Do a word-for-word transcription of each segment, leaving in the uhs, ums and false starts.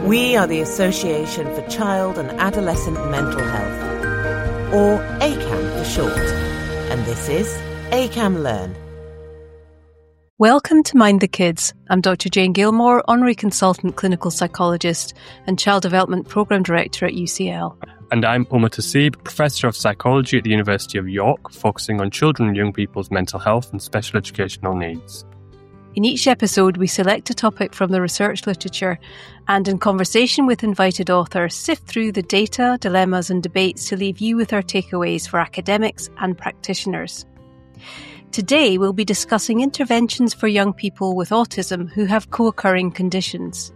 We are the Association for Child and Adolescent Mental Health, or A C A M for short, and this is A C A M Learn. Welcome to Mind the Kids. I'm Doctor Jane Gilmore, Honorary Consultant Clinical Psychologist and Child Development Programme Director at U C L. And I'm Umar Tasib, Professor of Psychology at the University of York, focusing on children and young people's mental health and special educational needs. In each episode, we select a topic from the research literature and, in conversation with invited authors, sift through the data, dilemmas and debates to leave you with our takeaways for academics and practitioners. Today, we'll be discussing interventions for young people with autism who have co-occurring conditions.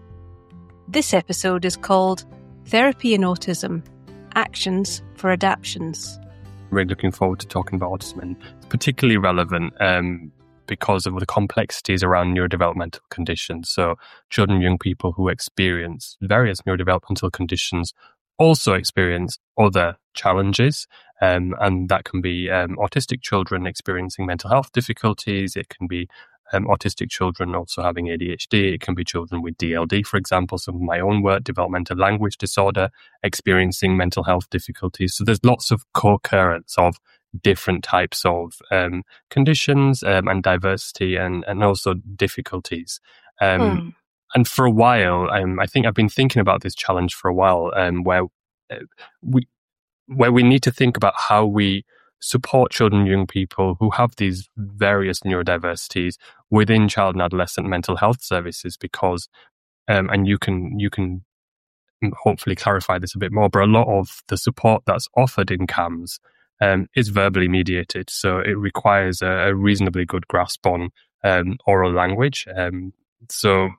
This episode is called Therapy in Autism, Actions for Adaptions. Really looking forward to talking about autism, and it's particularly relevant um, because of the complexities around neurodevelopmental conditions. So children and young people who experience various neurodevelopmental conditions also experience other challenges, um, and that can be um, autistic children experiencing mental health difficulties. It can be um, autistic children also having A D H D. It can be children with D L D, for example, some of my own work, developmental language disorder, experiencing mental health difficulties. So there's lots of co-occurrence of different types of um, conditions um, and diversity and, and also difficulties. Um, mm. And for a while, um, I think I've been thinking about this challenge for a while, um, where uh, we where we need to think about how we support children and young people who have these various neurodiversities within child and adolescent mental health services, because, um, and you can you can hopefully clarify this a bit more, but a lot of the support that's offered in C A M S um, is verbally mediated, so it requires a, a reasonably good grasp on um, oral language. Um, so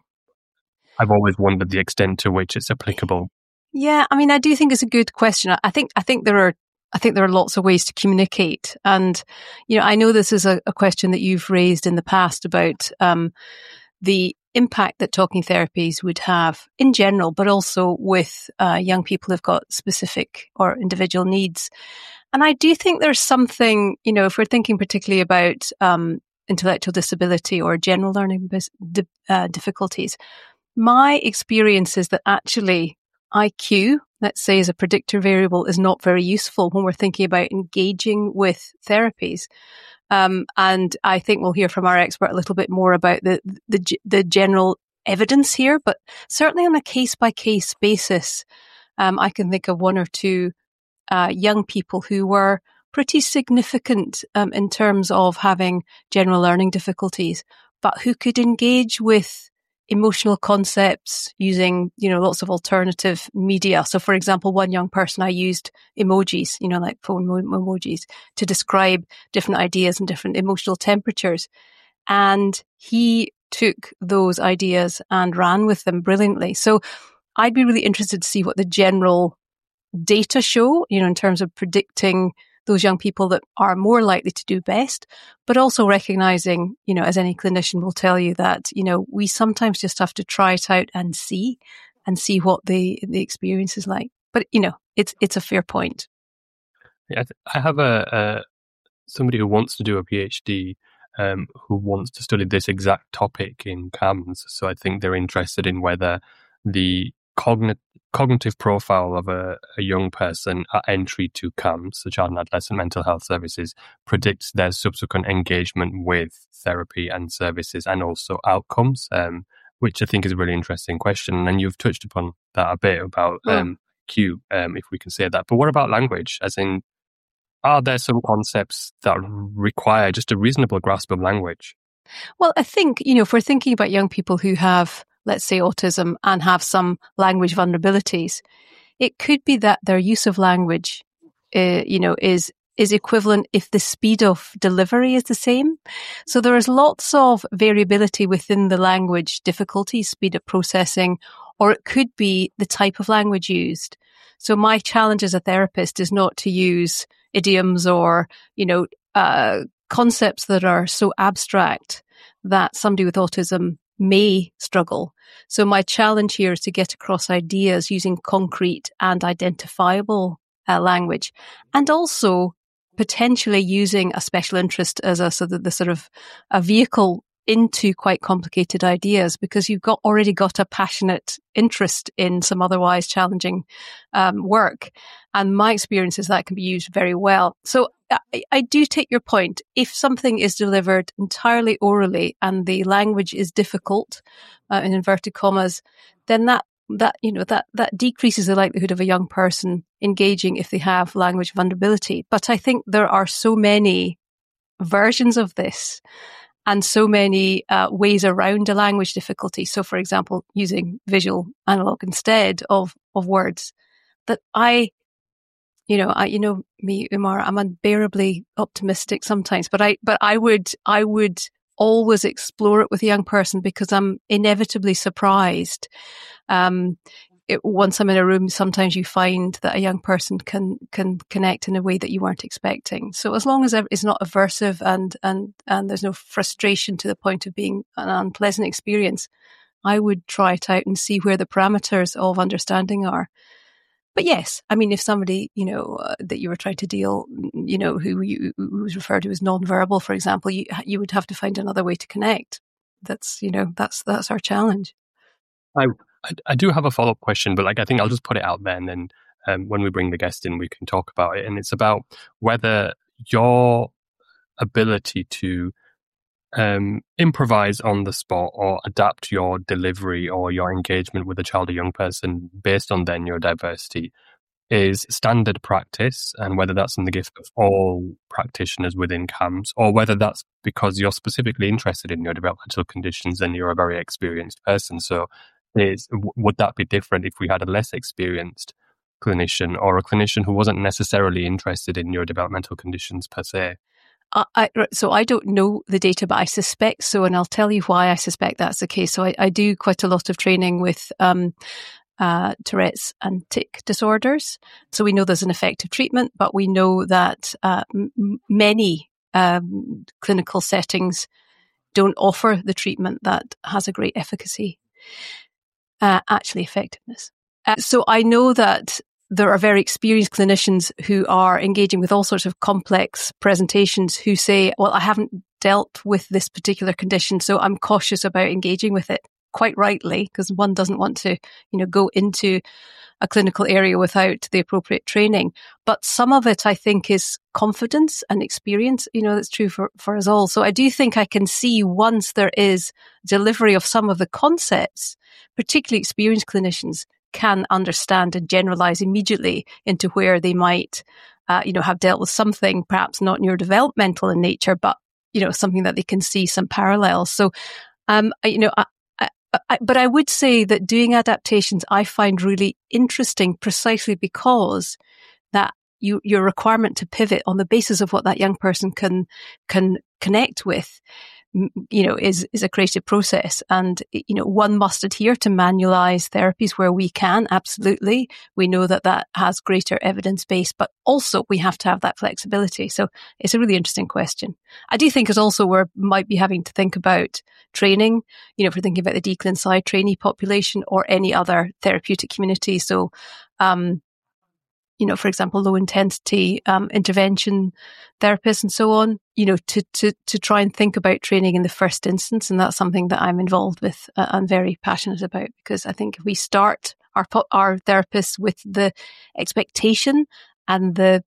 I've always wondered the extent to which it's applicable. Yeah, I mean, I do think it's a good question. I think I think there are I think there are lots of ways to communicate, and you know, I know this is a, a question that you've raised in the past about um, the impact that talking therapies would have in general, but also with uh, young people who've got specific or individual needs. And I do think there's something, you know, if we're thinking particularly about um, intellectual disability or general learning bis- di- uh, difficulties, my experience is that actually I Q, let's say as a predictor variable, is not very useful when we're thinking about engaging with therapies. Um, and I think we'll hear from our expert a little bit more about the, the, the general evidence here, but certainly on a case-by-case basis, um, I can think of one or two uh, young people who were pretty significant um, in terms of having general learning difficulties, but who could engage with emotional concepts using, you know, lots of alternative media. So, for example, one young person, I used emojis, you know, like phone emojis, to describe different ideas and different emotional temperatures. And he took those ideas and ran with them brilliantly. So I'd be really interested to see what the general data show, you know, in terms of predicting those young people that are more likely to do best, but also recognizing, you know, as any clinician will tell you that, you know, we sometimes just have to try it out and see, and see what the, the experience is like. But, you know, it's, it's a fair point. Yeah, I have a, a somebody who wants to do a PhD, um, who wants to study this exact topic in C A M S. So I think they're interested in whether the cognitive cognitive profile of a, a young person at entry to C A M S, the Child and Adolescent Mental Health Services, predicts their subsequent engagement with therapy and services and also outcomes, um, which I think is a really interesting question. And you've touched upon that a bit about yeah. um, Q, um, if we can say that. But what about language? As in, are there some concepts that require just a reasonable grasp of language? Well, I think, you know, if we're thinking about young people who have, let's say, autism and have some language vulnerabilities, it could be that their use of language, uh, you know, is is equivalent if the speed of delivery is the same. So there is lots of variability within the language difficulty, speed of processing, or it could be the type of language used. So my challenge as a therapist is not to use idioms or, you know, uh, concepts that are so abstract that somebody with autism may struggle. So my challenge here is to get across ideas using concrete and identifiable uh, language, and also potentially using a special interest as a sort of the sort of a vehicle into quite complicated ideas because you've got already got a passionate interest in some otherwise challenging um, work. And my experience is that can be used very well. So I, I do take your point. If something is delivered entirely orally and the language is difficult, uh, in inverted commas, then that that you know that that decreases the likelihood of a young person engaging if they have language vulnerability. But I think there are so many versions of this and so many uh, ways around a language difficulty. So, for example, using visual analog instead of of words, that I, you know, I you know me, Umar, I'm unbearably optimistic sometimes, but I but I would I would always explore it with a young person because I'm inevitably surprised. Um, it, once I'm in a room, sometimes you find that a young person can can connect in a way that you weren't expecting. So as long as it's not aversive and and and there's no frustration to the point of being an unpleasant experience, I would try it out and see where the parameters of understanding are. But yes, I mean, if somebody, you know, uh, that you were trying to deal, you know, who you who was referred to as non-verbal, for example, you you would have to find another way to connect. That's, you know, that's that's our challenge. I I, I do have a follow-up question, but like I think I'll just put it out there, and then um, when we bring the guest in, we can talk about it. And it's about whether your ability to um, improvise on the spot or adapt your delivery or your engagement with a child or young person based on their neurodiversity is standard practice, and whether that's in the gift of all practitioners within C A M S, or whether that's because you're specifically interested in neurodevelopmental conditions and you're a very experienced person. So is, would that be different if we had a less experienced clinician or a clinician who wasn't necessarily interested in neurodevelopmental conditions per se? I, I, so I don't know the data, but I suspect so, and I'll tell you why I suspect that's the case. So I, I do quite a lot of training with um, uh, Tourette's and tic disorders. So we know there's an effective treatment, but we know that uh, m- many um, clinical settings don't offer the treatment that has a great efficacy, uh, actually effectiveness. Uh, so I know that there are very experienced clinicians who are engaging with all sorts of complex presentations who say, well, I haven't dealt with this particular condition, so I'm cautious about engaging with it. Quite rightly, because one doesn't want to, you know, go into a clinical area without the appropriate training. But some of it, I think, is confidence and experience. You know, that's true for, for us all. So I do think I can see once there is delivery of some of the concepts, particularly experienced clinicians can understand and generalize immediately into where they might, uh, you know, have dealt with something perhaps not neurodevelopmental in nature, but, you know, something that they can see some parallels. So, um, you know, I, I, I, but I would say that doing adaptations I find really interesting precisely because that you, your requirement to pivot on the basis of what that young person can, can connect with, you know, is, is a creative process. And, you know, one must adhere to manualized therapies where we can. Absolutely. We know that that has greater evidence base, but also we have to have that flexibility. So it's a really interesting question. I do think it's also we might be having to think about training, you know, if we're thinking about the D CLIN side trainee population or any other therapeutic community. So, um, you know, for example, low intensity um, intervention therapists and so on, you know, to, to, to try and think about training in the first instance. And that's something that I'm involved with uh, and very passionate about, because I think if we start our, our therapists with the expectation and the,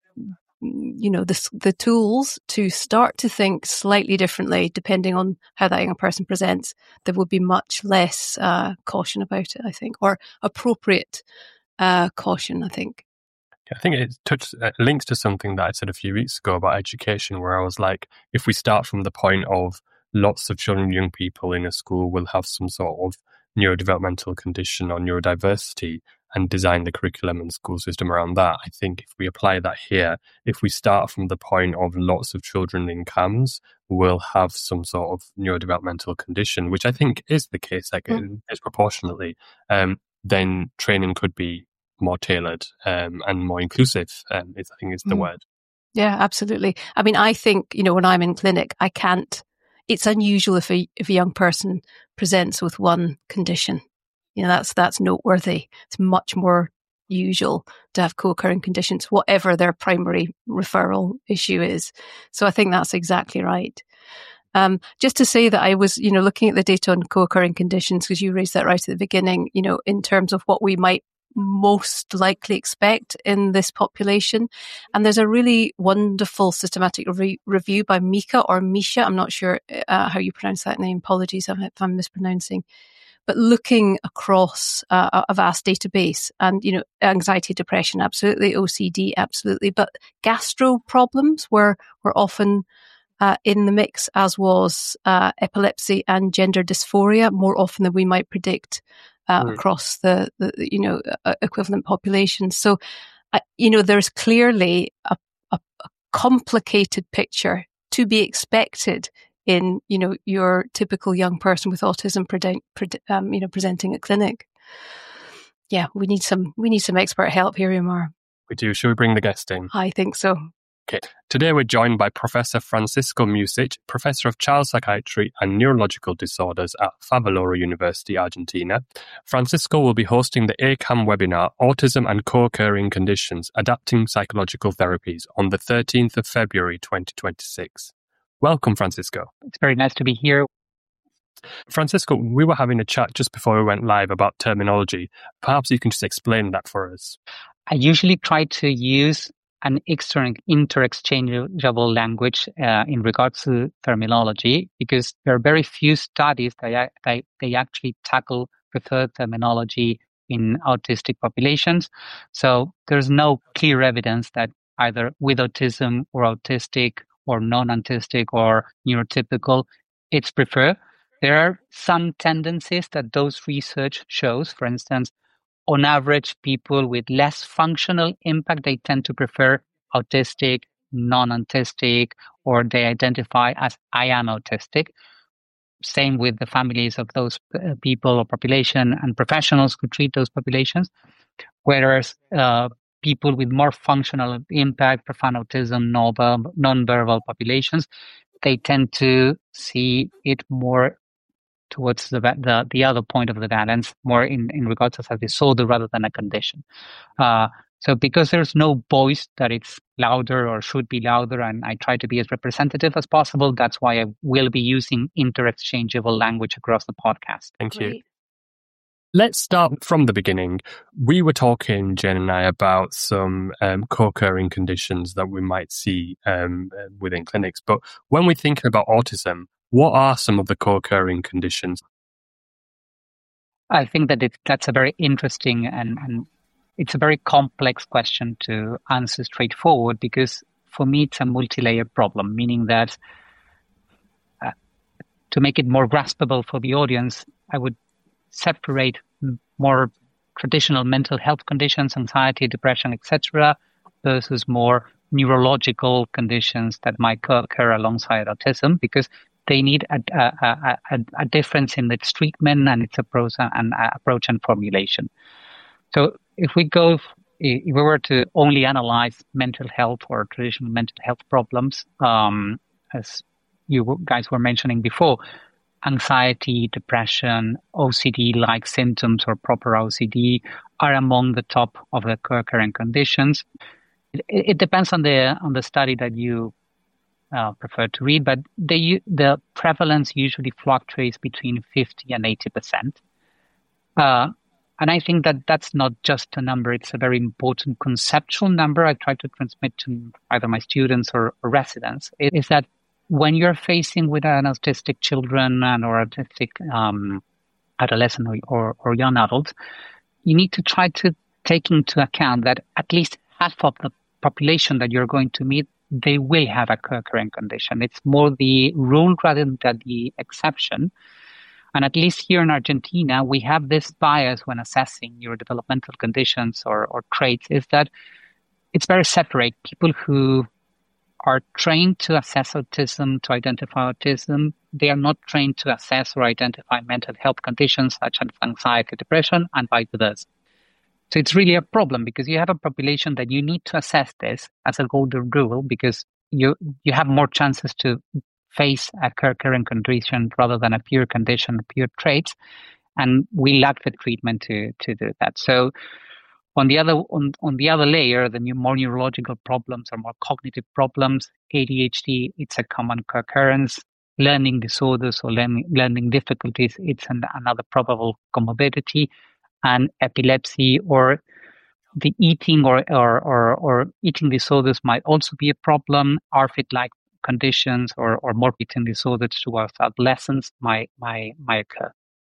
you know, the, the tools to start to think slightly differently, depending on how that young person presents, there will be much less uh, caution about it, I think, or appropriate uh, caution, I think. I think it touches, uh, links to something that I said a few weeks ago about education, where I was like, if we start from the point of lots of children and young people in a school will have some sort of neurodevelopmental condition or neurodiversity and design the curriculum and school system around that, I think if we apply that here, if we start from the point of lots of children in C A M S will have some sort of neurodevelopmental condition, which I think is the case, like mm. disproportionately, um, then training could be more tailored um, and more inclusive, um, is, I think is the mm. word. Yeah, absolutely. I mean, I think, you know, when I'm in clinic, I can't, it's unusual if a, if a young person presents with one condition. You know, that's, that's noteworthy. It's much more usual to have co-occurring conditions, whatever their primary referral issue is. So I think that's exactly right. Um, just to say that I was, you know, looking at the data on co-occurring conditions, because you raised that right at the beginning, you know, in terms of what we might most likely expect in this population. And there's a really wonderful systematic re- review by Mika or Misha. I'm not sure uh, how you pronounce that name. Apologies if I'm mispronouncing. But looking across uh, a vast database, and, you know, anxiety, depression, absolutely, O C D, absolutely. But gastro problems were, were often uh, in the mix, as was uh, epilepsy and gender dysphoria, more often than we might predict uh, mm. across the, the, you know, uh, equivalent populations. So, uh, you know, there's clearly a, a, a complicated picture to be expected in, you know, your typical young person with autism, pre- pre- um, you know, presenting at clinic. Yeah, we need some, we need some expert help here, Umar. We do. Should we bring the guest in? I think so. Okay. Today we're joined by Professor Francisco Music, Professor of Child Psychiatry and Neurological Disorders at Favaloro University, Argentina. Francisco will be hosting the A C A M webinar, Autism and Co-occurring Conditions, Adapting Psychological Therapies, on the thirteenth of February, twenty twenty-six. Welcome, Francisco. It's very nice to be here. Francisco, we were having a chat just before we went live about terminology. Perhaps you can just explain that for us. I usually try to use an external interchangeable language uh, in regards to terminology, because there are very few studies that they, they actually tackle preferred terminology in autistic populations. So there's no clear evidence that either with autism or autistic or non-autistic or neurotypical, it's preferred. There are some tendencies that those research shows. For instance, on average, people with less functional impact, they tend to prefer autistic, non-autistic, or they identify as I am autistic. Same with the families of those uh, people or population and professionals who treat those populations. Whereas uh, people with more functional impact, profound autism, non-verbal populations, they tend to see it more towards the, the the other point of the balance, more in, in regards to a disorder rather than a condition. Uh, so because there's no voice that it's louder or should be louder, and I try to be as representative as possible, that's why I will be using interchangeable language across the podcast. Thank Great. you. Let's start from the beginning. We were talking, Jen and I, about some um, co-occurring conditions that we might see um, within clinics. But when we're thinking about autism, what are some of the co-occurring conditions? I think that it, that's a very interesting and, and it's a very complex question to answer straightforward, because for me it's a multi-layered problem, meaning that uh, to make it more graspable for the audience, I would separate more traditional mental health conditions, anxiety, depression, et cetera, versus more neurological conditions that might occur alongside autism, because they need a, a, a, a difference in its treatment and its approach and uh, approach and formulation. So if we go, if we were to only analyze mental health or traditional mental health problems, um, as you guys were mentioning before, anxiety, depression, O C D-like symptoms or proper O C D are among the top of the co-occurring conditions. It, it depends on the on the study that you Uh, prefer to read, but they, the prevalence usually fluctuates between fifty and eighty percent. Uh, and I think that that's not just a number, it's a very important conceptual number I try to transmit to either my students or, or residents. It is that when you're facing with an autistic children and or autistic um, adolescent or, or, or young adults, you need to try to take into account that at least half of the population that you're going to meet, they will have a co-occurring condition. It's more the rule rather than the exception. And at least here in Argentina, we have this bias when assessing neurodevelopmental conditions or, or traits, is that it's very separate. People who are trained to assess autism, to identify autism, they are not trained to assess or identify mental health conditions such as anxiety, depression, and vice versa. So it's really a problem, because you have a population that you need to assess this as a golden rule, because you you have more chances to face a co-occurring condition rather than a pure condition, pure traits, and we lack the treatment to to do that. So on the other on, on the other layer, the new more neurological problems or more cognitive problems, A D H D, it's a common co-occurrence. learning disorders or learning, learning difficulties, it's an, another probable comorbidity, and epilepsy or the eating or, or, or, or eating disorders might also be a problem. R F I D-like conditions or, or morbid eating disorders towards adolescents might, might, might occur.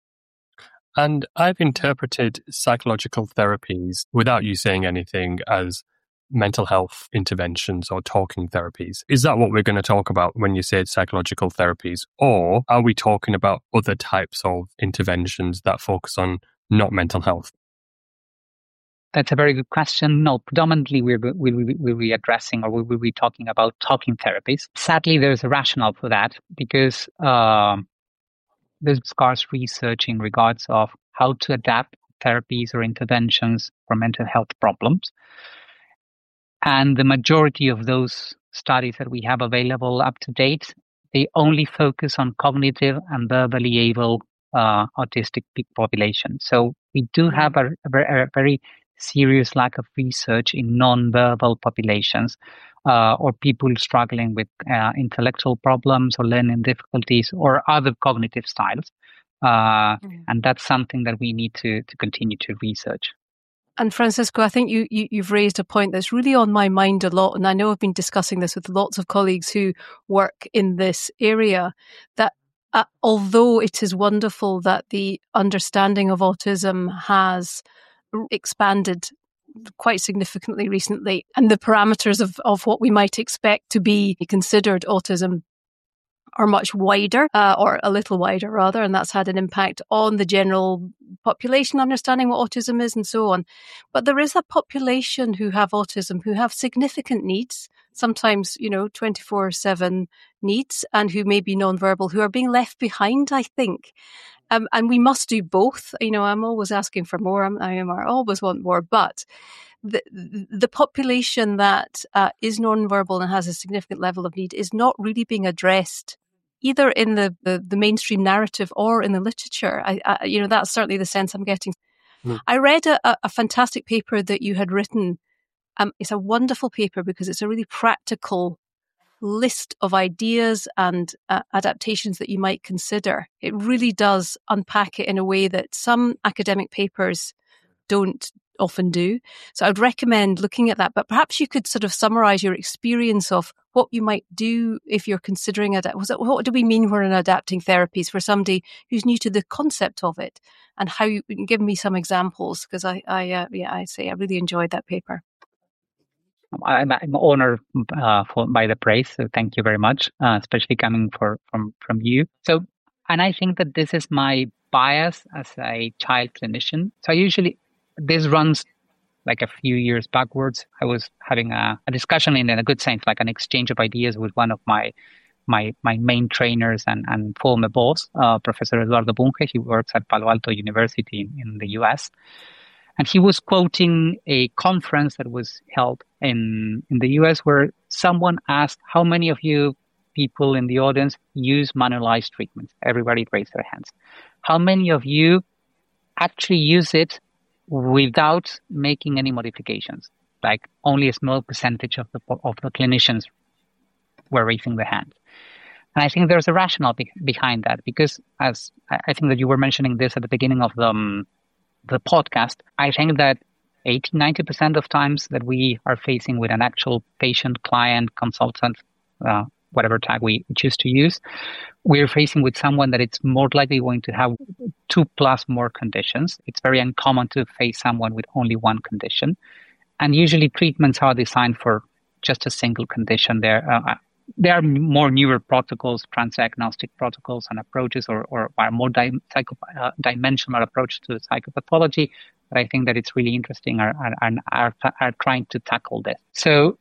And I've interpreted psychological therapies, without you saying anything, as mental health interventions or talking therapies. Is that what we're going to talk about when you say psychological therapies? Or are we talking about other types of interventions that focus on not mental health? That's a very good question. No, predominantly we'll, we'll, we'll be addressing or we will be talking about talking therapies. Sadly, there's a rationale for that because uh, there's scarce research in regards of how to adapt therapies or interventions for mental health problems. And the majority of those studies that we have available up to date, they only focus on cognitive and verbally able uh, autistic peak population. So we do have a, a, a very serious lack of research in non-verbal populations uh, or people struggling with uh, intellectual problems or learning difficulties or other cognitive styles. Uh, mm. And that's something that we need to, to continue to research. And Francisco, I think you, you, you've raised a point that's really on my mind a lot. And I know I've been discussing this with lots of colleagues who work in this area, that uh, although it is wonderful that the understanding of autism has expanded quite significantly recently, and the parameters of, of what we might expect to be considered autism are much wider, uh, or a little wider rather, and that's had an impact on the general population understanding what autism is and so on. But there is a population who have autism who have significant needs, sometimes, you know, twenty-four seven needs, and who may be nonverbal, who are being left behind, I think. Um, and we must do both. You know, I'm always asking for more. I'm, I am, I always want more, but the the population that uh, is nonverbal and has a significant level of need is not really being addressed either in the, the, the mainstream narrative or in the literature. I, I, you know, that's certainly the sense I'm getting. Mm. I read a, a fantastic paper that you had written. Um, it's a wonderful paper because it's a really practical list of ideas and uh, adaptations that you might consider. It really does unpack it in a way that some academic papers don't often do. So I would recommend looking at that, but perhaps you could sort of summarize your experience of what you might do if you're considering adapt. Was it, what do we mean when adapting therapies for somebody who's new to the concept of it, and how you can give me some examples? Because I, I, uh, yeah, I say I really enjoyed that paper. I'm, I'm honored uh, for, by the praise, so thank you very much, uh, especially coming for, from from you. So, and I think that this is my bias as a child clinician. So I usually, this runs like a few years backwards. I was having a, a discussion in a good sense, like an exchange of ideas with one of my my my main trainers and, and former boss, uh, Professor Eduardo Bunge. He works at Palo Alto University in, in the U S. And he was quoting a conference that was held in, in the U S where someone asked, how many of you people in the audience use manualized treatments? Everybody raised their hands. How many of you actually use it without making any modifications? Like only a small percentage of the of the clinicians were raising their hands. And I think there's a rationale be- behind that, because as I think that you were mentioning this at the beginning of the um, the podcast, I think that eighty, ninety percent of times that we are facing with an actual patient, client, consultant, uh, whatever tag we choose to use, we're facing with someone that it's more likely going to have two plus more conditions. It's very uncommon to face someone with only one condition. And usually treatments are designed for just a single condition. There, uh, there are more newer protocols, transdiagnostic protocols and approaches, or, or are more di- psycho- uh, dimensional approach to psychopathology. But I think that it's really interesting and are, are, are, are trying to tackle this. So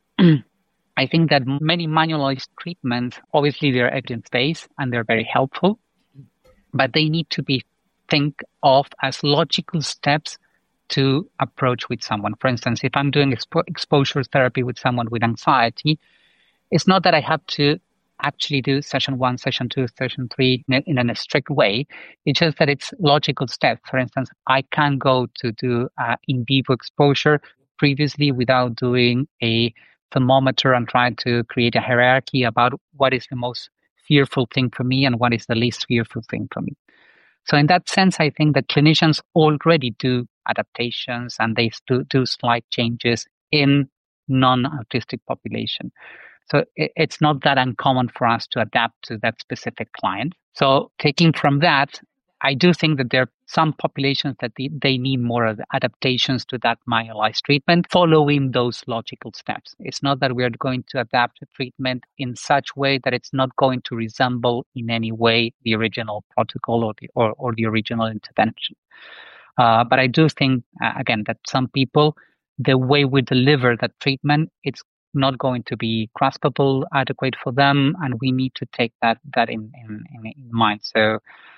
I think that many manualized treatments, obviously they're evidence-based and they're very helpful, but they need to be think of as logical steps to approach with someone. For instance, if I'm doing expo- exposure therapy with someone with anxiety, it's not that I have to actually do session one, session two, session three in a, in a strict way. It's just that it's logical steps. For instance, I can go to do uh, in vivo exposure previously without doing a thermometer and trying to create a hierarchy about what is the most fearful thing for me and what is the least fearful thing for me. So in that sense, I think that clinicians already do adaptations and they do, do slight changes in non-autistic population. So it, it's not that uncommon for us to adapt to that specific client. So taking from that, I do think that there are some populations that they, they need more adaptations to that myelized treatment following those logical steps. It's not that we are going to adapt the treatment in such way that it's not going to resemble in any way the original protocol or the, or, or the original intervention. Uh, but I do think, uh, again, that some people, the way we deliver that treatment, it's not going to be graspable, adequate for them, and we need to take that that in, in, in mind. So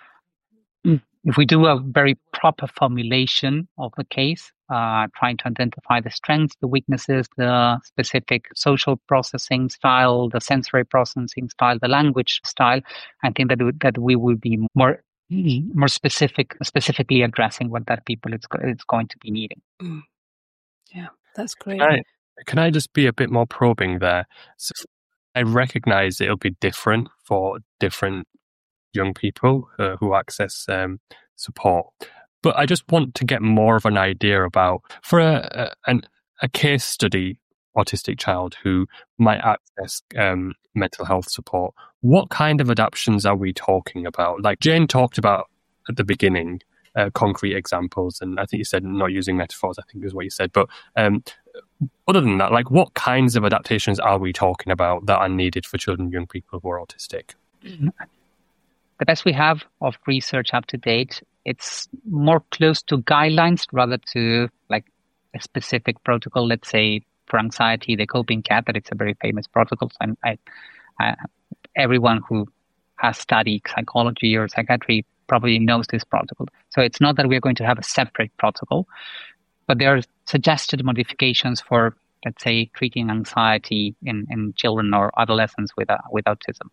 if we do a very proper formulation of the case, uh, trying to identify the strengths, the weaknesses, the specific social processing style, the sensory processing style, the language style, I think that that we will be more more specific, specifically addressing what that people is is going to be needing. Mm. Yeah, that's great. Can I, can I just be a bit more probing there? So I recognize it'll be different for different young people uh, who access um, support. But I just want to get more of an idea about, for a, a, an, a case study autistic child who might access um, mental health support, what kind of adaptations are we talking about? Like Jane talked about at the beginning, uh, concrete examples, and I think you said not using metaphors, I think is what you said. But um, other than that, like what kinds of adaptations are we talking about that are needed for children and young people who are autistic? Mm-hmm. The best we have of research up to date, it's more close to guidelines rather to like a specific protocol. Let's say for anxiety, the coping cat, that it's a very famous protocol. And I, I, everyone who has studied psychology or psychiatry probably knows this protocol. So it's not that we're going to have a separate protocol, but there are suggested modifications for, let's say, treating anxiety in, in children or adolescents with, uh, with autism.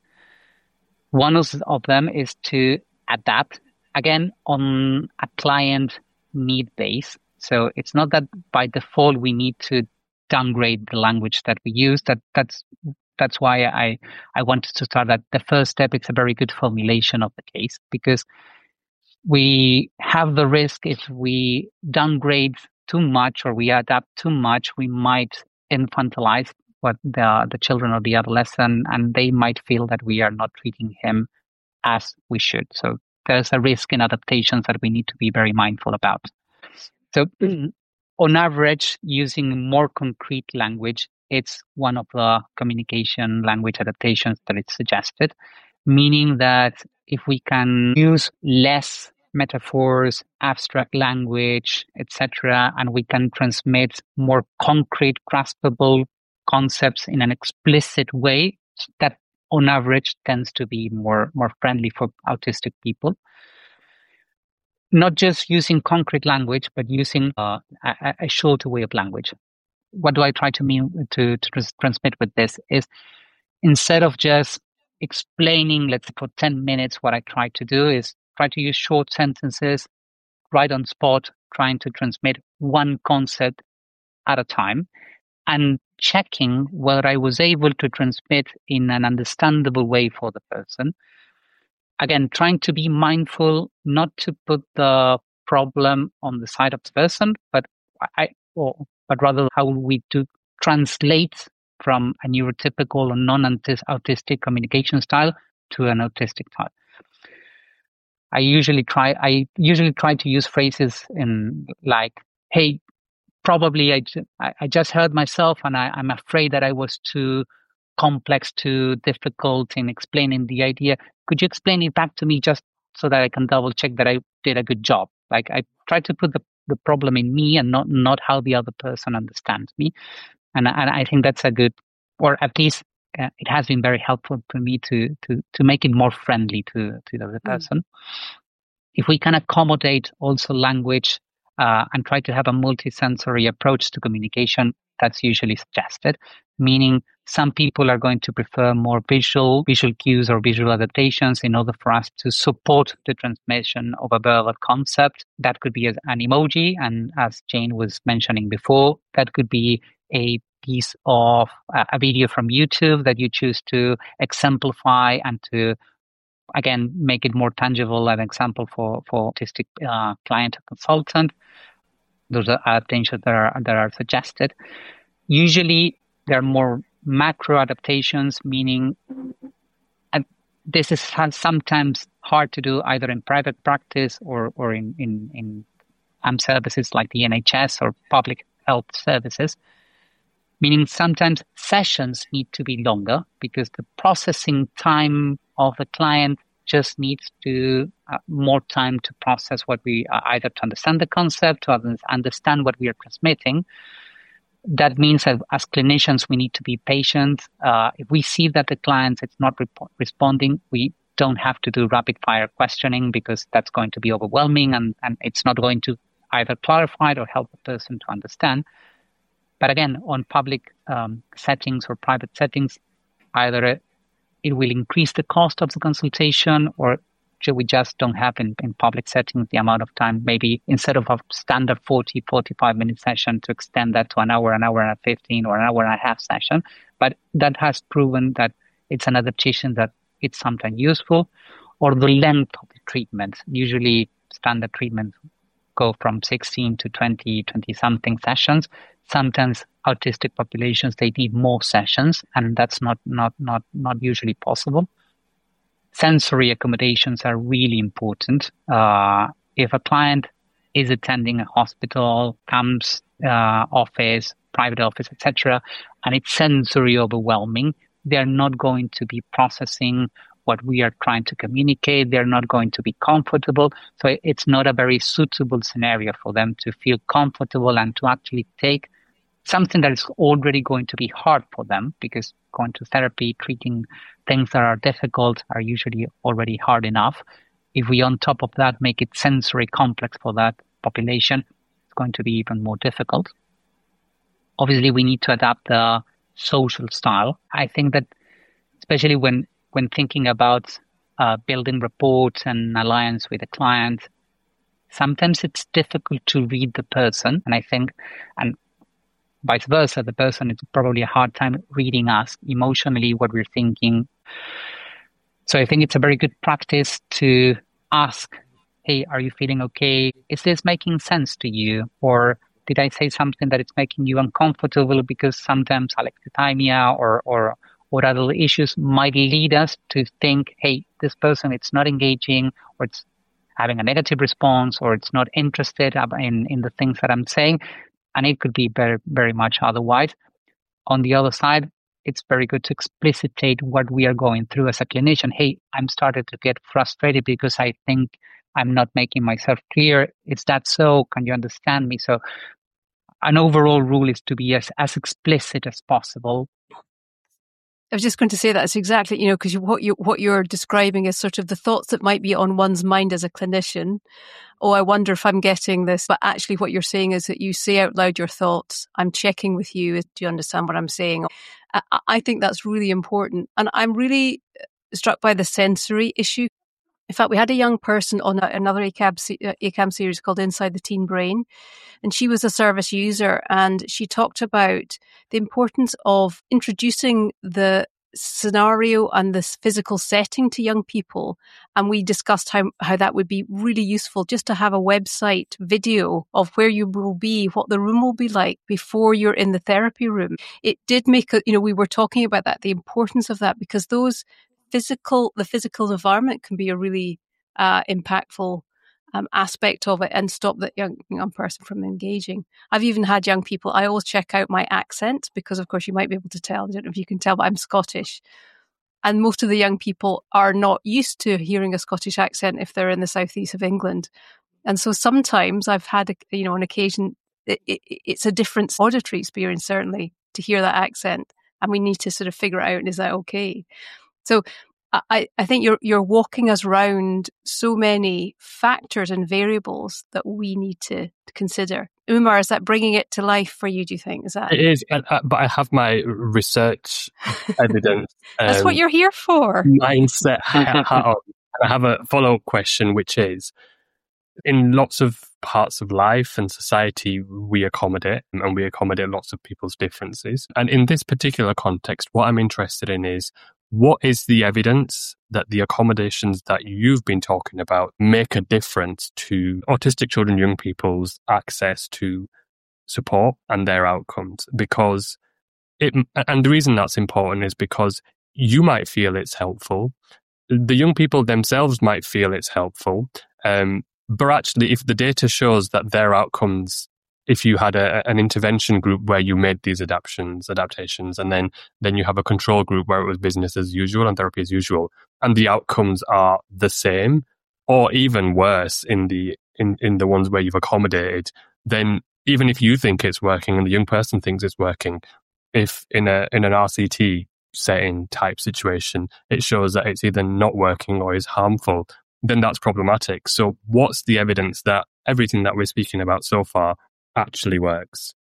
One of them is to adapt, again, on a client need base. So it's not that by default we need to downgrade the language that we use. That that's that's why I, I wanted to start that the first step is a very good formulation of the case, because we have the risk if we downgrade too much or we adapt too much, we might infantilize what the the children or the adolescent, and they might feel that we are not treating him as we should. So there's a risk in adaptations that we need to be very mindful about. So on average, using more concrete language, it's one of the communication language adaptations that it's suggested, meaning that if we can use less metaphors, abstract language, et cetera, and we can transmit more concrete, graspable concepts in an explicit way, that on average tends to be more, more friendly for autistic people. Not just using concrete language, but using uh, a, a shorter way of language. What do I try to mean to, to trans- transmit with this is instead of just explaining, let's say for ten minutes, what I try to do is try to use short sentences, right on spot, trying to transmit one concept at a time, and checking whether I was able to transmit in an understandable way for the person. Again, trying to be mindful not to put the problem on the side of the person, but I, or, but rather how we do translate from a neurotypical or non-autistic communication style to an autistic style. I usually try. I usually try to use phrases in like, "Hey, probably I, I just heard myself, and I, I'm afraid that I was too complex, too difficult in explaining the idea. Could you explain it back to me just so that I can double check that I did a good job?" Like I try to put the, the problem in me and not not how the other person understands me, and and I think that's a good, or at least uh, it has been very helpful for me to to to make it more friendly to to the other person. Mm. If we can accommodate also language uh, and try to have a multisensory approach to communication, that's usually suggested, meaning some people are going to prefer more visual, visual cues or visual adaptations in order for us to support the transmission of a verbal concept. That could be an emoji, and as Jane was mentioning before, that could be a piece of uh, a video from YouTube that you choose to exemplify and to, again, make it more tangible, an example for, for autistic uh, client or consultant. Those are adaptations that are, that are suggested. Usually, there are more macro adaptations, meaning and this is sometimes hard to do either in private practice or, or in, in, in um, services like the N H S or public health services, meaning sometimes sessions need to be longer because the processing time of the client just needs to uh, more time to process what we uh, either to understand the concept, to understand what we are transmitting. That means that as clinicians, we need to be patient. Uh, if we see that the client is not rep- responding, we don't have to do rapid fire questioning because that's going to be overwhelming and, and it's not going to either clarify or help the person to understand. But again, on public um, settings or private settings, either it will increase the cost of the consultation or we just don't have in, in public settings the amount of time, maybe instead of a standard forty, forty-five minute session to extend that to an hour, an hour and fifteen or an hour and a half session. But that has proven that it's an adaptation that it's sometimes useful, or the length of the treatment. Usually standard treatments go from sixteen to twenty, twenty something sessions. Sometimes autistic populations, they need more sessions, and that's not, not, not, not usually possible. Sensory accommodations are really important. Uh, if a client is attending a hospital, comes uh, office, private office, et cetera, and it's sensory overwhelming, they're not going to be processing what we are trying to communicate. They're not going to be comfortable. So it's not a very suitable scenario for them to feel comfortable and to actually take something that is already going to be hard for them, because going to therapy, treating things that are difficult are usually already hard enough. If we, on top of that, make it sensory complex for that population, it's going to be even more difficult. Obviously, we need to adapt the social style. I think that especially when, when thinking about uh, building rapport and alliance with a client, sometimes it's difficult to read the person. And I think, and vice versa, the person is probably a hard time reading us emotionally, what we're thinking. So I think it's a very good practice to ask, hey, are you feeling okay? Is this making sense to you? Or did I say something that it's making you uncomfortable? Because sometimes alexithymia or, or, or other issues might lead us to think, hey, this person, it's not engaging, or it's having a negative response, or it's not interested in, in the things that I'm saying. And it could be very, very much otherwise. On the other side, it's very good to explicitate what we are going through as a clinician. Hey, I'm starting to get frustrated because I think I'm not making myself clear. Is that so? Can you understand me? So an overall rule is to be as, as explicit as possible. I was just going to say that's exactly, you know, because you, what you what you're describing is sort of the thoughts that might be on one's mind as a clinician. Oh, I wonder if I'm getting this. But actually what you're saying is that you say out loud your thoughts. I'm checking with you. Do you understand what I'm saying? I, I think that's really important. And I'm really struck by the sensory issue. In fact, we had a young person on a, another A C A B, A C A M series called Inside the Teen Brain, and she was a service user, and she talked about the importance of introducing the scenario and this physical setting to young people. And we discussed how, how that would be really useful just to have a website video of where you will be, what the room will be like before you're in the therapy room. It did make, a, you know, we were talking about that, the importance of that, because those physical, the physical environment can be a really uh, impactful um, aspect of it and stop that young, young person from engaging. I've even had young people, I always check out my accent because, of course, you might be able to tell. I don't know if you can tell, but I'm Scottish. And most of the young people are not used to hearing a Scottish accent if they're in the southeast of England. And so sometimes I've had, a, you know, on occasion, it, it, it's a different auditory experience, certainly, to hear that accent. And we need to sort of figure out, is that okay? So I, I think you're you're walking us around so many factors and variables that we need to, to consider. Umar, is that bringing it to life for you, do you think? Is that? It is, but I have my research evidence. That's um, what you're here for. Mindset hat on. I have a follow-up question, which is, In lots of parts of life and society, we accommodate, and we accommodate lots of people's differences. And in this particular context, what I'm interested in is, what is the evidence that the accommodations that you've been talking about make a difference to autistic children, young people's access to support and their outcomes? Because it, and the reason that's important is because you might feel it's helpful, the young people themselves might feel it's helpful, um, but actually, if the data shows that their outcomes, if you had a, an intervention group where you made these adaptations, adaptations, and then, then you have a control group where it was business as usual and therapy as usual, and the outcomes are the same, or even worse in the in, in the ones where you've accommodated, then even if you think it's working and the young person thinks it's working, if in a in an R C T setting type situation, it shows that it's either not working or is harmful, then that's problematic. So what's the evidence that everything that we're speaking about so far actually works?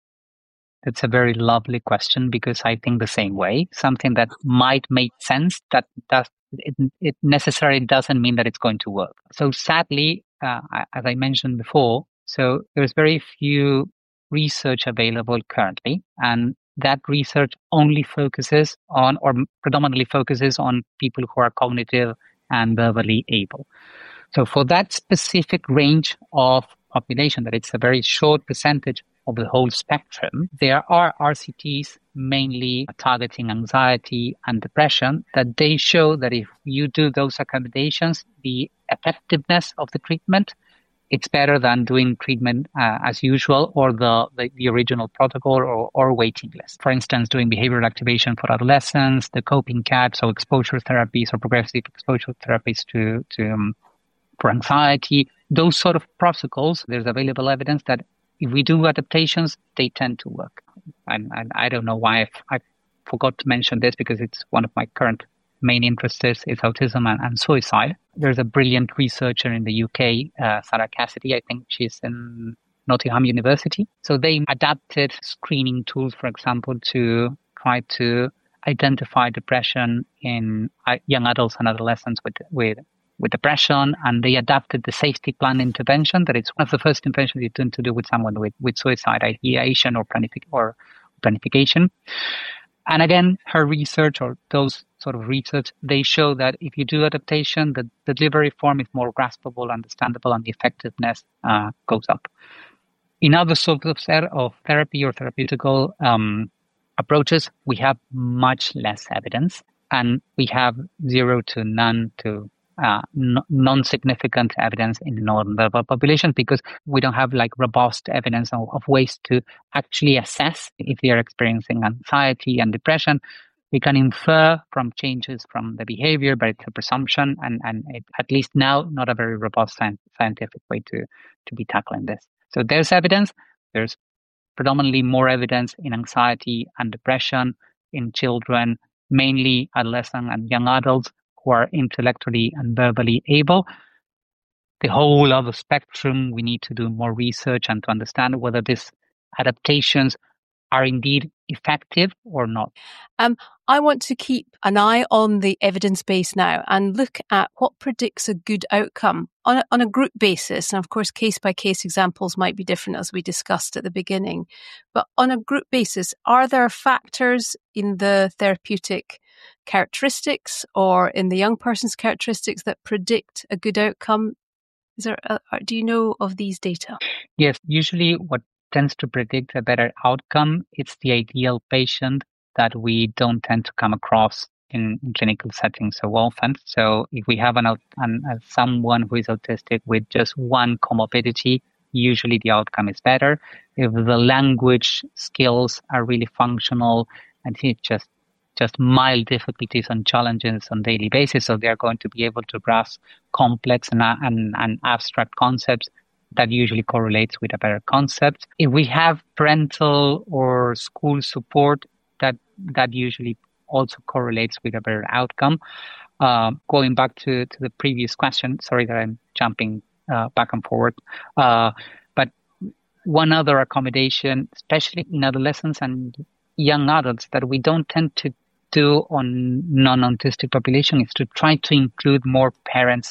That's a very lovely question, because I think the same way. Something that might make sense, that does it, it necessarily doesn't mean that it's going to work. So sadly, uh, as I mentioned before, so there's very few research available currently, and that research only focuses on, or predominantly focuses on, people who are cognitive and verbally able. So for that specific range of population, that it's a very short percentage of the whole spectrum, there are R C Ts mainly targeting anxiety and depression that they show that if you do those accommodations, the effectiveness of the treatment, it's better than doing treatment uh, as usual, or the, the, the original protocol, or, or waiting list. For instance, doing behavioral activation for adolescents, the coping C A T, so exposure therapies or progressive exposure therapies to, to um, for anxiety, those sort of protocols, there's available evidence that if we do adaptations, they tend to work. And, and I don't know why I've, I forgot to mention this, because it's one of my current main interests is, is autism and, and suicide. There's a brilliant researcher in the U K, uh, Sarah Cassidy. I think she's in Nottingham University. So they adapted screening tools, for example, to try to identify depression in uh, young adults and adolescents with, with, with depression. And they adapted the safety plan intervention, that it's one of the first interventions you tend to do with someone with, with suicide ideation or, planific- or planification. And again, her research, or those sort of research, they show that if you do adaptation, the, the delivery form is more graspable, understandable, and the effectiveness uh, goes up. In other sorts of, of therapy or therapeutical um, approaches, we have much less evidence, and we have zero to none to uh, n- non-significant evidence in the non-verbal population, because we don't have like robust evidence of, of ways to actually assess if they are experiencing anxiety and depression. We can infer from changes from the behavior, but it's a presumption, and, and it, at least now, not a very robust science, scientific way to, to be tackling this. So there's evidence. There's predominantly more evidence in anxiety and depression in children, mainly adolescent and young adults who are intellectually and verbally able. The whole other spectrum, we need to do more research and to understand whether these adaptations are indeed effective or not. Um, I want to keep an eye on the evidence base now and look at what predicts a good outcome on a, on a group basis. And of course, case by case examples might be different, as we discussed at the beginning. But on a group basis, are there factors in the therapeutic characteristics or in the young person's characteristics that predict a good outcome? Is there a, do you know of these data? Yes, usually what tends to predict a better outcome, it's the ideal patient that we don't tend to come across in, in clinical settings so often. So if we have an, an uh, someone who is autistic with just one comorbidity, usually the outcome is better. If the language skills are really functional and it's just just mild difficulties and challenges on daily basis, so they're going to be able to grasp complex and, and, and abstract concepts, that usually correlates with a better concept. If we have parental or school support, that that usually also correlates with a better outcome. Uh, going back to, to the previous question, sorry that I'm jumping uh, back and forward, uh, but one other accommodation, especially in adolescents and young adults, that we don't tend to do on non-autistic population is to try to include more parents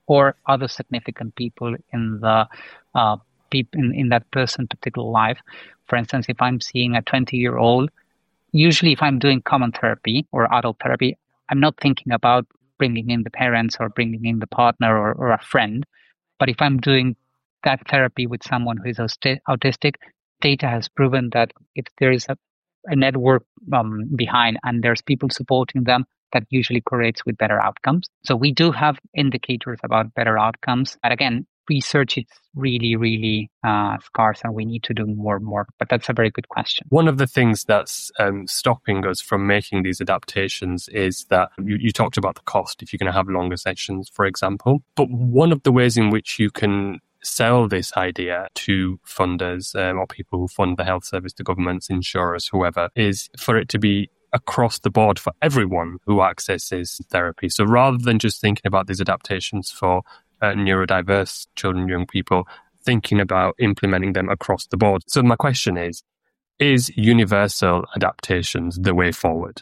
or other significant people in the uh, peop- in, in that person's particular life. For instance, if I'm seeing a twenty-year-old, usually if I'm doing common therapy or adult therapy, I'm not thinking about bringing in the parents or bringing in the partner or, or a friend. But if I'm doing that therapy with someone who is autistic, data has proven that if there is a, a network um, behind and there's people supporting them, that usually correlates with better outcomes. So we do have indicators about better outcomes. But again, research is really, really uh, scarce and we need to do more and more. But that's a very good question. One of the things that's um, stopping us from making these adaptations is that you, you talked about the cost if you're going to have longer sessions, for example. But one of the ways in which you can sell this idea to funders um, or people who fund the health service, the governments, insurers, whoever, is for it to be across the board for everyone who accesses therapy. So rather than just thinking about these adaptations for uh, neurodiverse children and young people, thinking about implementing them across the board. So my question is, is universal adaptations the way forward?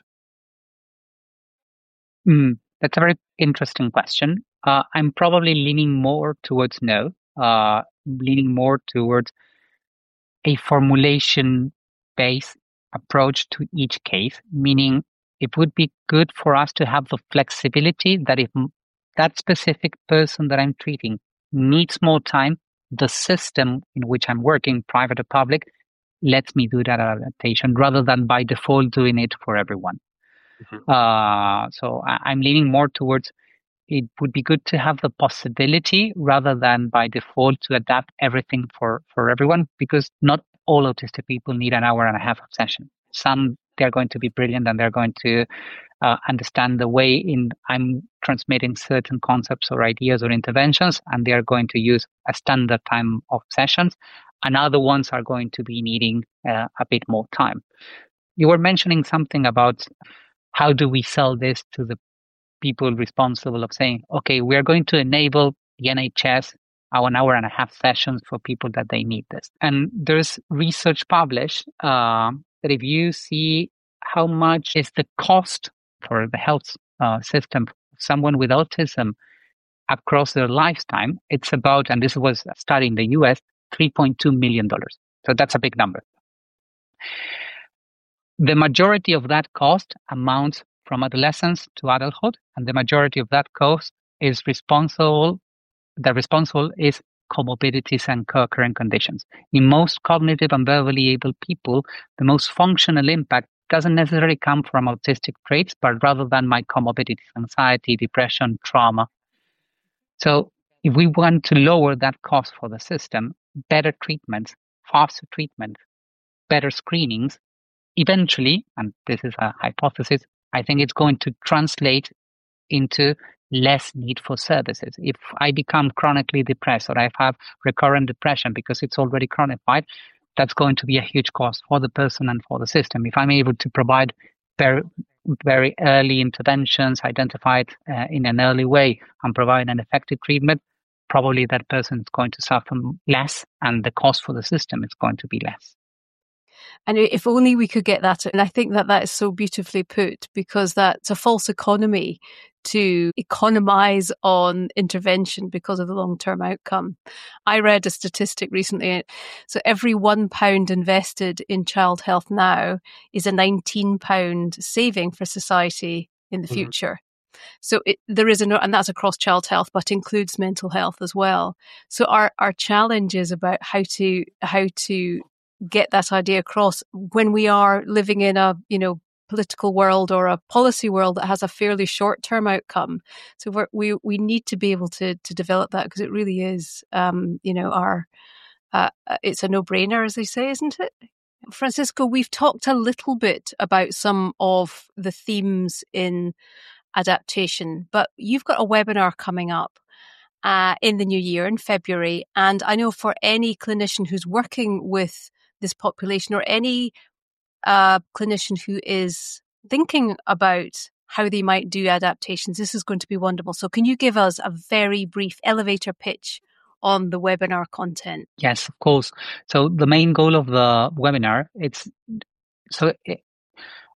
Mm, that's a very interesting question. Uh, I'm probably leaning more towards no, uh, leaning more towards a formulation-based approach to each case, meaning it would be good for us to have the flexibility that if that specific person that I'm treating needs more time, the system in which I'm working, private or public, lets me do that adaptation rather than by default doing it for everyone. Mm-hmm. Uh, so I, I'm leaning more towards it would be good to have the possibility rather than by default to adapt everything for, for everyone, because not all autistic people need an hour and a half of session. Some, they're going to be brilliant and they're going to uh, understand the way in I'm transmitting certain concepts or ideas or interventions, and they are going to use a standard time of sessions. And other ones are going to be needing uh, a bit more time. You were mentioning something about how do we sell this to the people responsible of saying, okay, we are going to enable the N H S our an hour and a half sessions for people that they need this. And there's research published uh, that if you see how much is the cost for the health uh, system of someone with autism across their lifetime, it's about, and this was a study in the U S, three point two million dollars. So that's a big number. The majority of that cost amounts from adolescence to adulthood, and the majority of that cost is responsible, the responsible is comorbidities and co-occurring conditions. In most cognitive and verbally able people, the most functional impact doesn't necessarily come from autistic traits, but rather than my comorbidities, anxiety, depression, trauma. So if we want to lower that cost for the system, better treatments, faster treatment, better screenings, eventually, and this is a hypothesis, I think it's going to translate into less need for services. If I become chronically depressed or I have recurrent depression because it's already chronified, that's going to be a huge cost for the person and for the system. If I'm able to provide very, very early interventions, identified uh, in an early way, and provide an effective treatment, probably that person is going to suffer less and the cost for the system is going to be less. And if only we could get that. And I think that that is so beautifully put, because that's a false economy to economize on intervention because of the long-term outcome. I read a statistic recently. So every one pound invested in child health now is a nineteen pound saving for society in the mm-hmm. future. So it, there is a, and that's across child health, but includes mental health as well. So our, our challenge is about how to, how to, get that idea across when we are living in a, you know, political world or a policy world that has a fairly short-term outcome. So we're, we we need to be able to to develop that, because it really is, um, you know, our uh, it's a no-brainer, as they say, isn't it? Francisco, we've talked a little bit about some of the themes in adaptation, but you've got a webinar coming up uh, in the new year in February, and I know for any clinician who's working with this population, or any uh, clinician who is thinking about how they might do adaptations, this is going to be wonderful. So can you give us a very brief elevator pitch on the webinar content? Yes, of course. So the main goal of the webinar, it's so it,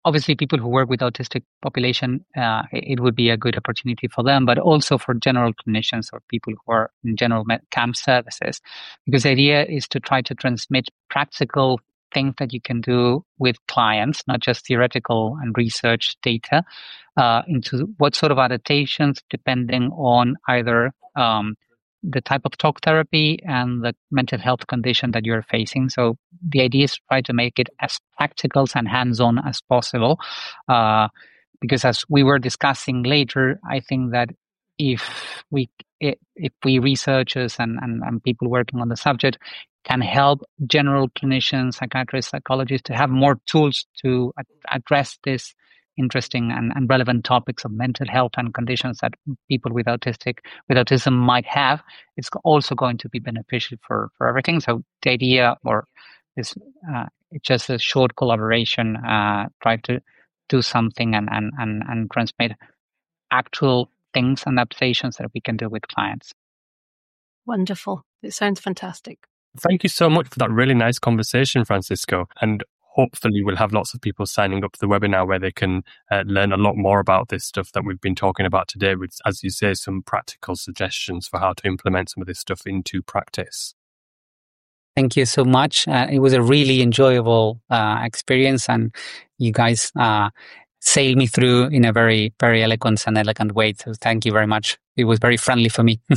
obviously people who work with autistic population, uh, it, it would be a good opportunity for them, but also for general clinicians or people who are in general camp services, because the idea is to try to transmit practical things that you can do with clients, not just theoretical and research data, uh, into what sort of adaptations, depending on either um, the type of talk therapy and the mental health condition that you're facing. So the idea is to try to make it as practical and hands-on as possible. Uh, because as we were discussing later, I think that if we if we researchers and, and, and people working on the subject can help general clinicians, psychiatrists, psychologists to have more tools to ad- address this interesting and, and relevant topics of mental health and conditions that people with autistic with autism might have, it's also going to be beneficial for, for everything. So the idea, or this, uh, it's just a short collaboration, uh, try to do something and, and, and, and transmit actual things and adaptations that we can do with clients. Wonderful. It sounds fantastic. Thank you so much for that really nice conversation, Francisco. And hopefully we'll have lots of people signing up to the webinar where they can uh, learn a lot more about this stuff that we've been talking about today, with, as you say, some practical suggestions for how to implement some of this stuff into practice. Thank you so much. Uh, it was a really enjoyable uh, experience, and you guys uh, sailed me through in a very, very eloquent and elegant way. So thank you very much. It was very friendly for me.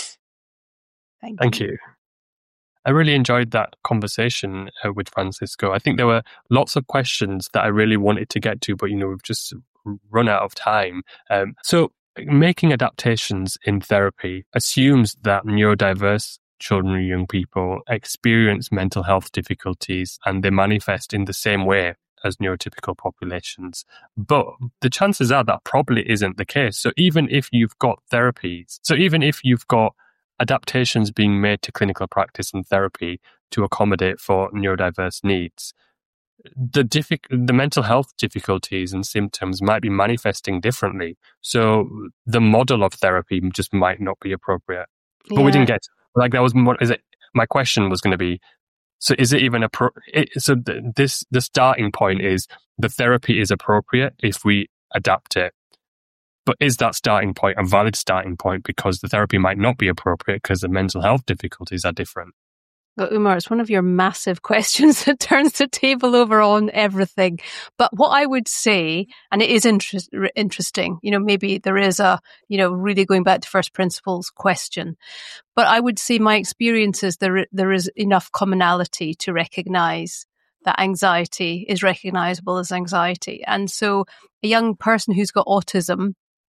Thank, thank you. you. I really enjoyed that conversation uh, with Francisco. I think there were lots of questions that I really wanted to get to, but, you know, we've just run out of time. Um, so making adaptations in therapy assumes that neurodiverse children and young people experience mental health difficulties and they manifest in the same way as neurotypical populations. But the chances are that probably isn't the case. So even if you've got therapies, so even if you've got adaptations being made to clinical practice and therapy to accommodate for neurodiverse needs, the diffi- the mental health difficulties and symptoms might be manifesting differently. So the model of therapy just might not be appropriate. But yeah. we didn't get to, like that was more, is it? My question was going to be, so is it even a pro? It, so th- this the starting point is the therapy is appropriate if we adapt it. But is that starting point a valid starting point? Because the therapy might not be appropriate because the mental health difficulties are different. Well, Umar, it's one of your massive questions that turns the table over on everything. But what I would say, and it is inter- interesting, you know, maybe there is a, you know, really going back to first principles question. But I would say my experience is there, there is enough commonality to recognize that anxiety is recognizable as anxiety. And so a young person who's got autism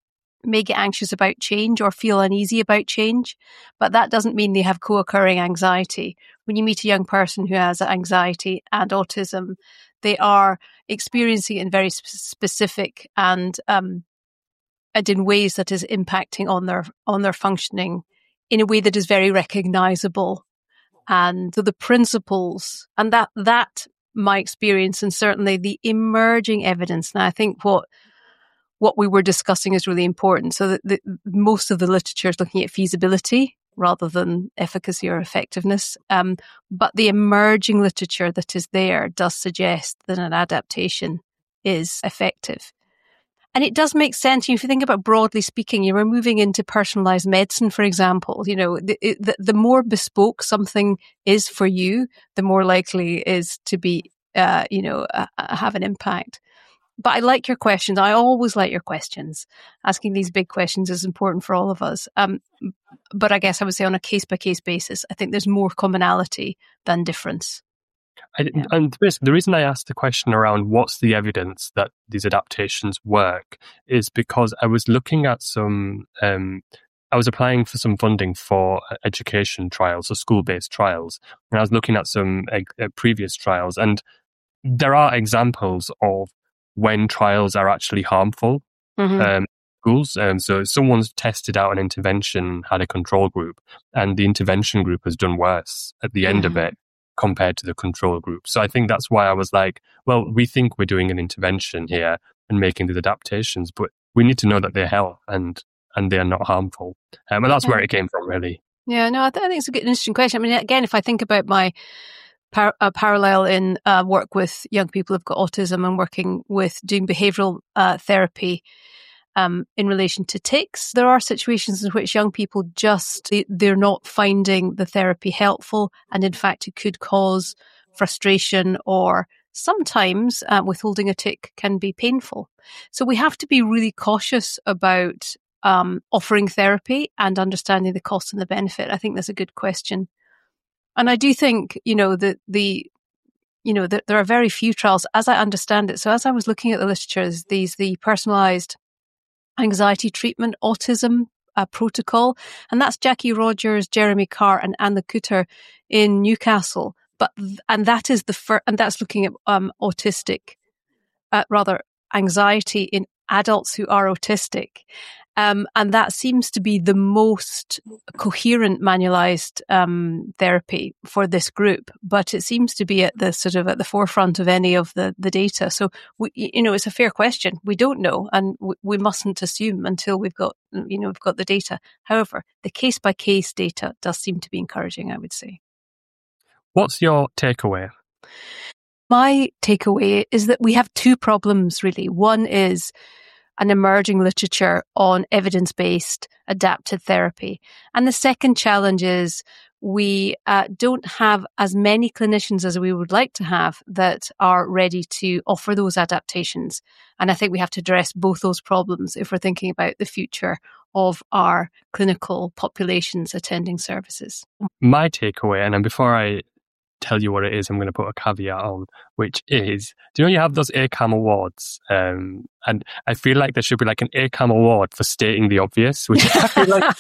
may get anxious about change or feel uneasy about change, but that doesn't mean they have co-occurring anxiety. When you meet a young person who has anxiety and autism, they are experiencing it in very sp- specific and um, and in ways that is impacting on their on their functioning in a way that is very recognizable. And so the principles and that that my experience and certainly the emerging evidence. Now, I think what what we were discussing is really important. So that the, most of the literature is looking at feasibility rather than efficacy or effectiveness. Um, but the emerging literature that is there does suggest that an adaptation is effective. And it does make sense. If you think about broadly speaking, you know, we're moving into personalized medicine, for example. You know, the, the, the more bespoke something is for you, the more likely it is to be, uh, you know, uh, have an impact. But I like your questions. I always like your questions. Asking these big questions is important for all of us. Um, but I guess I would say on a case-by-case basis, I think there's more commonality than difference. I, yeah. And the reason I asked the question around what's the evidence that these adaptations work is because I was looking at some, um, I was applying for some funding for education trials, so school-based trials, and I was looking at some uh, previous trials, and there are examples of when trials are actually harmful. Mm-hmm. Um, schools. Um, so someone's tested out an intervention, had a control group, and the intervention group has done worse at the end mm-hmm. of it compared to the control group. So I think that's why I was like, well, we think we're doing an intervention here and making these adaptations, but we need to know that they help and and they are not harmful. Um, and that's yeah. where it came from, really. Yeah, no, I, th- I think it's a good, interesting question. I mean, again, if I think about my par- a parallel in uh, work with young people who've got autism and working with doing behavioural uh, therapy um, in relation to tics. There are situations in which young people just, they, they're not finding the therapy helpful, and in fact it could cause frustration, or sometimes uh, withholding a tic can be painful. So we have to be really cautious about um, offering therapy and understanding the cost and the benefit. I think that's a good question. And I do think, you know, that the, you know, that there are very few trials, as I understand it. So as I was looking at the literature, there's these, the personalised anxiety treatment autism uh, protocol, and that's Jackie Rogers, Jeremy Carr, and Anne Lacouture in Newcastle. But and that is the first, and that's looking at um, autistic, uh, rather anxiety in adults who are autistic. Um, and that seems to be the most coherent manualized um, therapy for this group, but it seems to be at the sort of at the forefront of any of the, the data. So, we, you know, it's a fair question. We don't know, and we, we mustn't assume until we've got, you know, we've got the data. However, the case by case data does seem to be encouraging, I would say. What's your takeaway? My takeaway is that we have two problems, really. One is an emerging literature on evidence-based adapted therapy. And the second challenge is we uh, don't have as many clinicians as we would like to have that are ready to offer those adaptations. And I think we have to address both those problems if we're thinking about the future of our clinical populations attending services. My takeaway, and then before I tell you what it is, I'm going to put a caveat on, which is, do you know you have those A C A M awards? Um, and I feel like there should be like an A C A M award for stating the obvious, which I feel like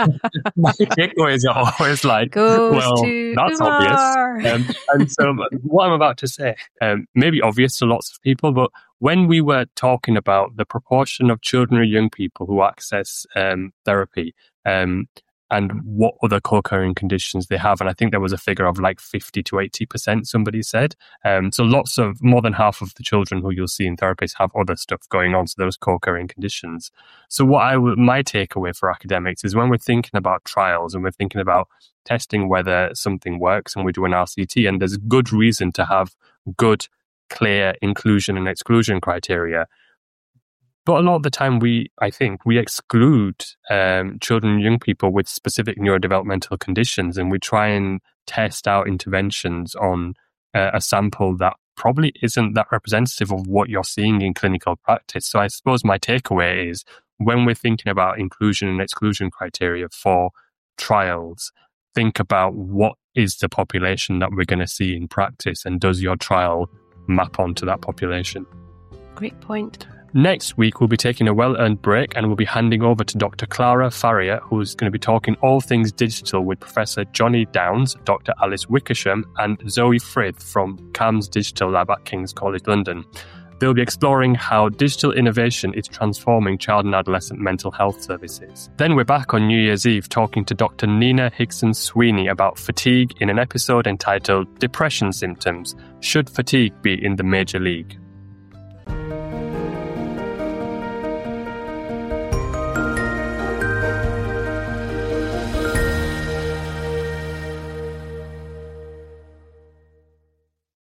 my takeaways are always like, Goes well, to that's Umar. obvious. Um, and so what I'm about to say, um, maybe obvious to lots of people, but when we were talking about the proportion of children or young people who access um, therapy, um, and what other co-occurring conditions they have. And I think there was a figure of like fifty to eighty percent, somebody said. Um, so lots of, more than half of the children who you'll see in therapies have other stuff going on, so those co-occurring conditions. So what I w- my takeaway for academics is when we're thinking about trials and we're thinking about testing whether something works and we do an R C T, and there's good reason to have good, clear inclusion and exclusion criteria. But a lot of the time, we, I think, we exclude um, children and young people with specific neurodevelopmental conditions, and we try and test out interventions on uh, a sample that probably isn't that representative of what you're seeing in clinical practice. So I suppose my takeaway is when we're thinking about inclusion and exclusion criteria for trials, think about what is the population that we're going to see in practice, and does your trial map onto that population? Great point. Next week, we'll be taking a well-earned break and we'll be handing over to Doctor Clara Farrier, who's going to be talking all things digital with Professor Johnny Downs, Doctor Alice Wickersham, and Zoe Frith from C A M's Digital Lab at King's College London. They'll be exploring how digital innovation is transforming child and adolescent mental health services. Then we're back on New Year's Eve talking to Doctor Nina Higson-Sweeney about fatigue in an episode entitled Depression Symptoms. Should fatigue be in the major league?